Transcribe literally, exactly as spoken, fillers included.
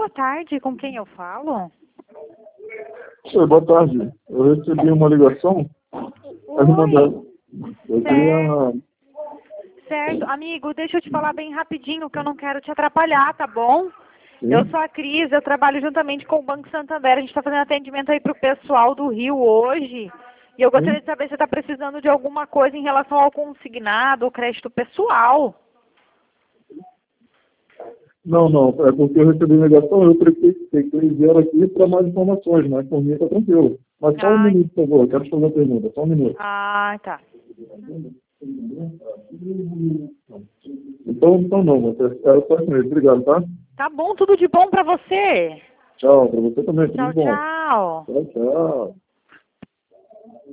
boa tarde. Com quem eu falo? Oi, boa tarde. Eu recebi uma ligação. A irmã dela. Eu queria... Certo. Amigo, deixa eu te falar bem rapidinho, que eu não quero te atrapalhar, tá bom? Sim? Eu sou a Cris, eu trabalho juntamente com o Banco Santander. A gente está fazendo atendimento aí pro pessoal do Rio hoje. E eu gostaria Sim? de saber se você está precisando de alguma coisa em relação ao consignado, ou crédito pessoal. Não, não. É porque eu recebi uma ligação, eu precisei que eles vieram aqui para mais informações, mas por mim está tranquilo. Mas só um Ai. minuto, por favor. Eu quero te fazer uma pergunta. Só um minuto. Ah, tá. Então, então não. Você era só com ele. Obrigado, tá? Tá bom, tudo de bom pra você. Tchau. Para você também. Tudo Tchau, de bom. tchau. Tchau, tchau.